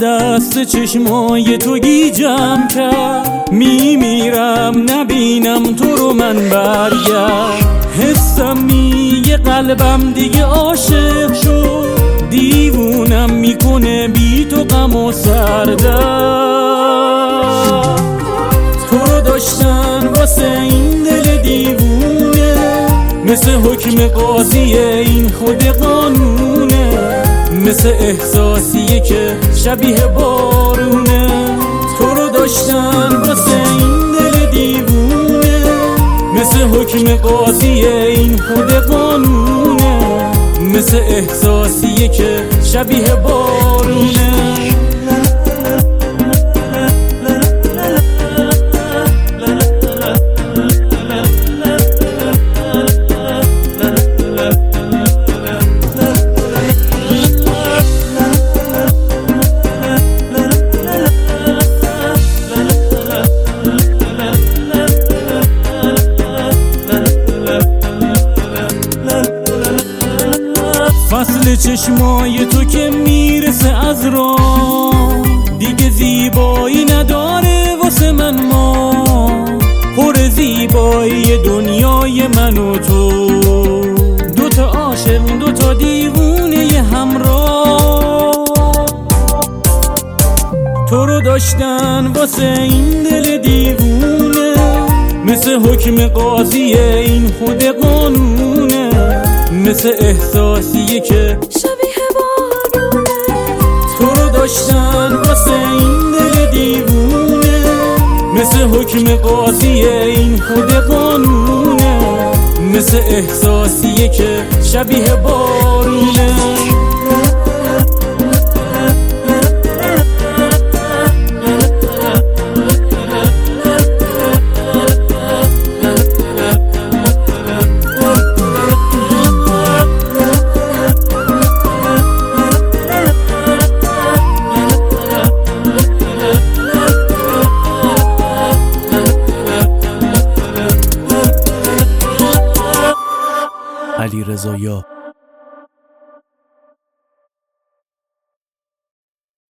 دست چشمای تو گیجم کرد، میمیرم نبینم تو رو من برگرد. حسم میگه قلبم دیگه عاشق شد، دیوونم میکنه بی تو غم و سردرد. تو رو داشتن واسه این دل دیوونه، مثل حکم قاضی این خود قانونه، مثل احساسیه که شبیه بارونه. تو رو داشتن واسه این دل دیوونه، مثل حکم قاضی این خود قانونه، مثل احساسیه که شبیه بارونه. فصل چشمای تو که میرسه از راه، دیگه زیبایی نداره واسه من. ما پر زیبایی دنیای من و تو، دوتا عاشق دوتا دیوونه ی همراه. تو رو داشتن واسه این دل دیوونه، مثل حکم قاضی این خود قانونه، مثل احساسیه که شبیه بارونه. تو رو داشتن واسه این دل دیوونه، مثل حکم قاضی این خود قانونه، مثل احساسیه که شبیه بارونه. علیرضا یا